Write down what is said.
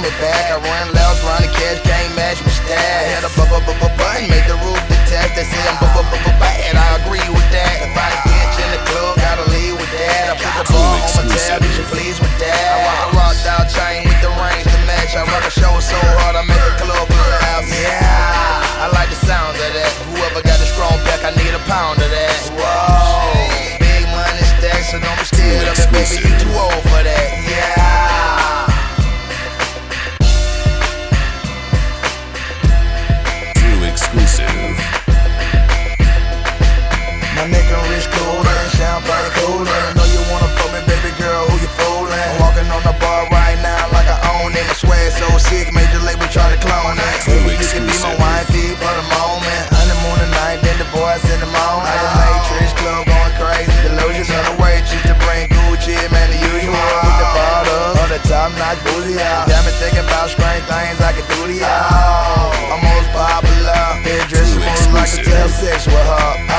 me back. I run laps, run the cash, can't match my stash. Had a button, make the roof detach. They say I'm bad, I agree with that. If I bitch in the club, gotta leave with that. I put the bar on my tab, you should please with that. I rock a rock down chain with the range to match. I rock a show so hard, I make the club laugh. Yeah, I like the sound of that. Whoever got a strong back, I need a pound of that. Whoa, big money stacks, so don't be scared of it, baby, you too old for that. Yeah. Exclusive. My neck and wrist coolin', champagne coolin'. Know you wanna fuck me, baby girl, who you foolin'? I'm walking on the bar right now like I own it. My swag so sick, major label try to clone it. Baby, you can be my wifey for the moment. Honeymoon tonight, then divorce in the morning. I just Matrix club going crazy. Delusions on the way, just to bring Gucci, man, the usual. With the bottle, on the top notch boozy out. Got me thinking about strange things I can do to y'all. I'm most popular, been dressed like a 12-6 with her.